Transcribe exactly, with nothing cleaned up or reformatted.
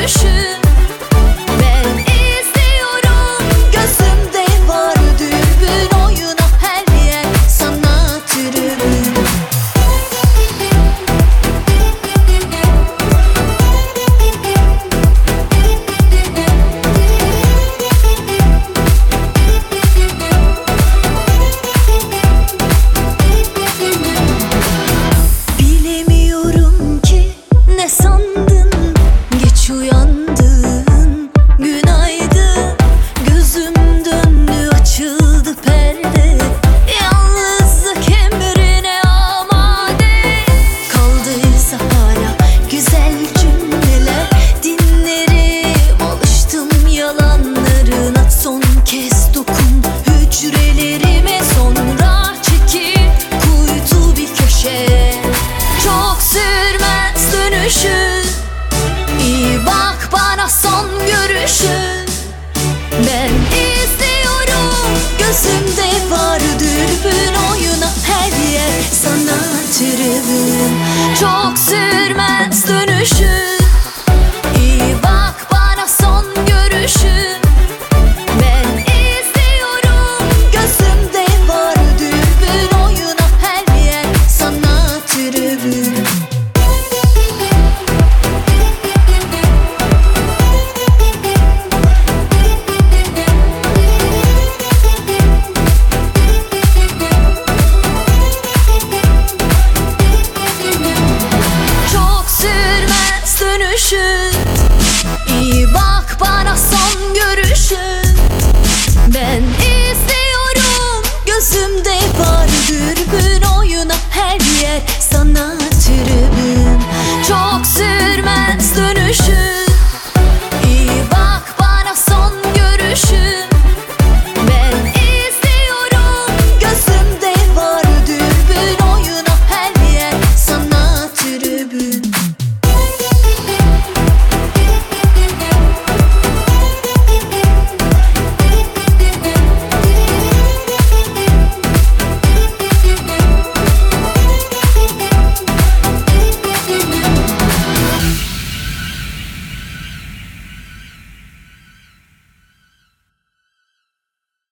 dönüşün. Ben izliyorum, gözümde var dürbün, oyuna her yer sana tribün. Bilemiyorum ki ne sandın, geç uyandın, günaydın. Gözüm döndü, açıldı perde, yalnızlık emrine amade. Kaldıysa hala güzel cümleler, dinlerim, alıştım yalanlarına. Son kez dokun hücrelerime, sonra çekil kuytu bir köşeye. Çok sürmez dönüşün, İyi bak bana son görüşün. Ben izliyorum, gözümde var dürbün, oyuna her yer sana tribün. Çok sürmez dönüşün.